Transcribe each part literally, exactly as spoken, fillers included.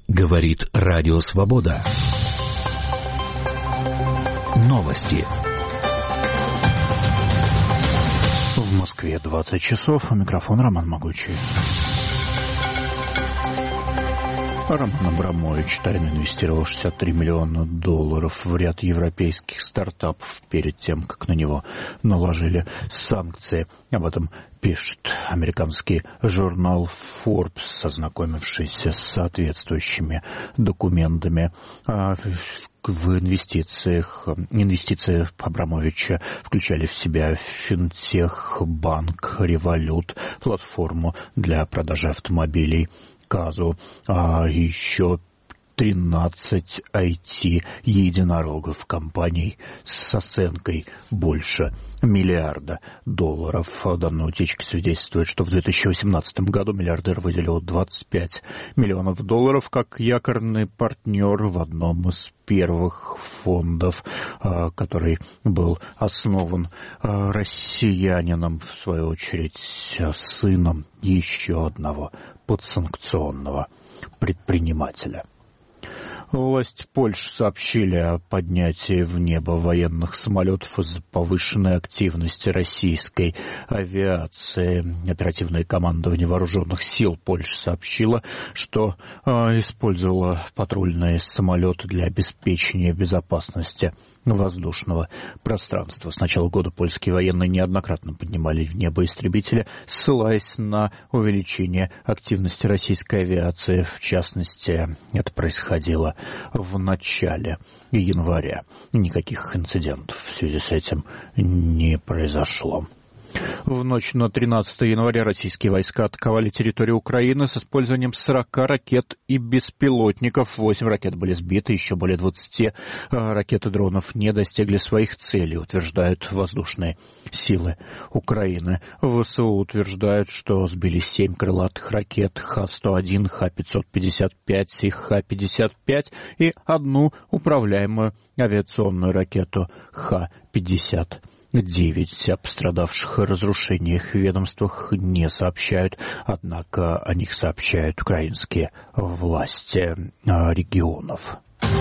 Говорит Радио Свобода. Новости. В Москве двадцать часов. У микрофона Роман Могучий. Роман Абрамович тайно инвестировал шестьдесят три миллиона долларов в ряд европейских стартапов перед тем, как на него наложили санкции. Об этом пишет американский журнал Forbes, ознакомившись с соответствующими документами. В инвестициях, инвестиции Абрамовича включали в себя финтех, банк, Revolut, платформу для продажи автомобилей Казу, а еще тринадцать ай ти-единорогов компаний с оценкой больше миллиарда долларов. Данные утечки свидетельствуют, что в две тысячи восемнадцатом году миллиардер выделил двадцать пять миллионов долларов как якорный партнер в одном из первых фондов, который был основан россиянином, в свою очередь, сыном еще одного подсанкционного предпринимателя. Власти Польши сообщили о поднятии в небо военных самолетов из-за повышенной активности российской авиации. Оперативное командование вооруженных сил Польши сообщило, что э, использовало патрульные самолеты для обеспечения безопасности воздушного пространства. С начала года польские военные неоднократно поднимали в небо истребители, ссылаясь на увеличение активности российской авиации. В частности, это происходило в начале января. Никаких инцидентов в связи с этим не произошло. В ночь на тринадцатое января российские войска атаковали территорию Украины с использованием сорока ракет и беспилотников. восемь ракет были сбиты, еще более двадцати ракет и дронов не достигли своих целей, утверждают воздушные силы Украины. ВСУ утверждают, что сбили семь крылатых ракет Х сто один, Х пятьсот пятьдесят пять и Х пятьдесят пять и одну управляемую авиационную ракету Х пятьдесят девять. О пострадавших и разрушениях в ведомствах не сообщают, однако о них сообщают украинские власти регионов.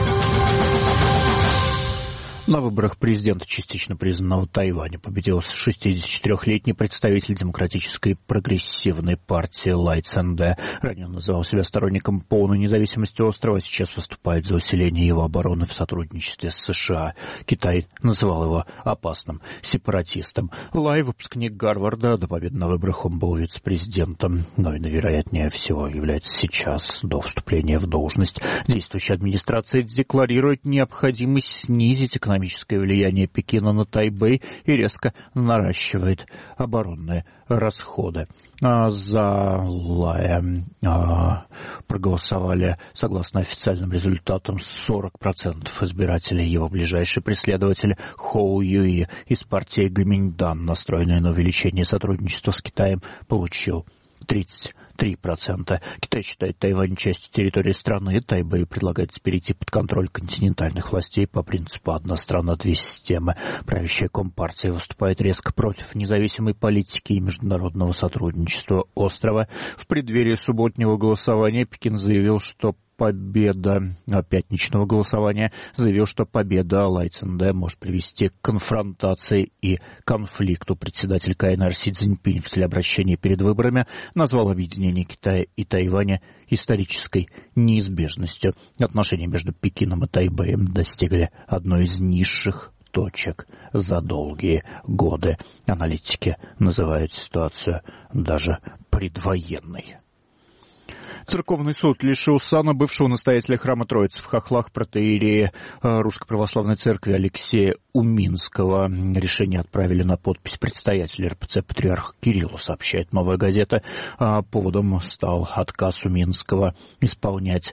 На выборах президента частично признанного Тайваня победил шестидесятичетырёхлетний представитель демократической прогрессивной партии Лай Цзэнде. Ранее он называл себя сторонником полной независимости острова, сейчас выступает за усиление его обороны в сотрудничестве с США. Китай называл его опасным сепаратистом. Лай, выпускник Гарварда, до победы на выборах он был вице-президентом, но и, вероятнее всего, является сейчас, до вступления в должность. Действующая администрация декларирует необходимость снизить экономическое Экономическое влияние Пекина на Тайбэй и резко наращивает оборонные расходы. А за Лая а, проголосовали, согласно официальным результатам, сорок процентов избирателей. Его ближайший преследователь Хоу Юи из партии Гоминьдан, настроенный на увеличение сотрудничества с Китаем, получил тридцать три процента. Китай считает Тайвань частью территории страны. Тайбэй предлагается перейти под контроль континентальных властей по принципу «одна страна, две системы». Правящая Компартия выступает резко против независимой политики и международного сотрудничества острова. В преддверии субботнего голосования Пекин заявил, что победа пятничного голосования заявил, что победа Лай Цзэнде может привести к конфронтации и конфликту. Председатель КНР Си Цзиньпинь в телеобращении перед выборами назвал объединение Китая и Тайваня исторической неизбежностью. Отношения между Пекином и Тайбэем достигли одной из низших точек за долгие годы. Аналитики называют ситуацию даже предвоенной. Церковный суд лишил сана бывшего настоятеля храма Троицы в Хохлах протоиерея Русской Православной Церкви Алексея Уминского. Решение отправили на подпись предстоятеля эр пэ цэ патриарха Кирилла, сообщает «Новая газета». Поводом стал отказ Уминского исполнять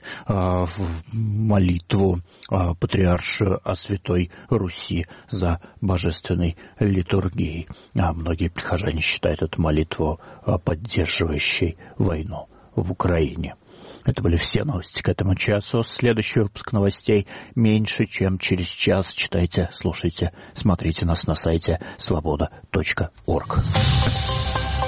молитву патриаршую о Святой Руси за божественной литургией. Многие прихожане считают эту молитву поддерживающей войну в Украине. Это были все новости к этому часу. Следующий выпуск новостей меньше, чем через час. Читайте, слушайте, смотрите нас на сайте свобода точка орг.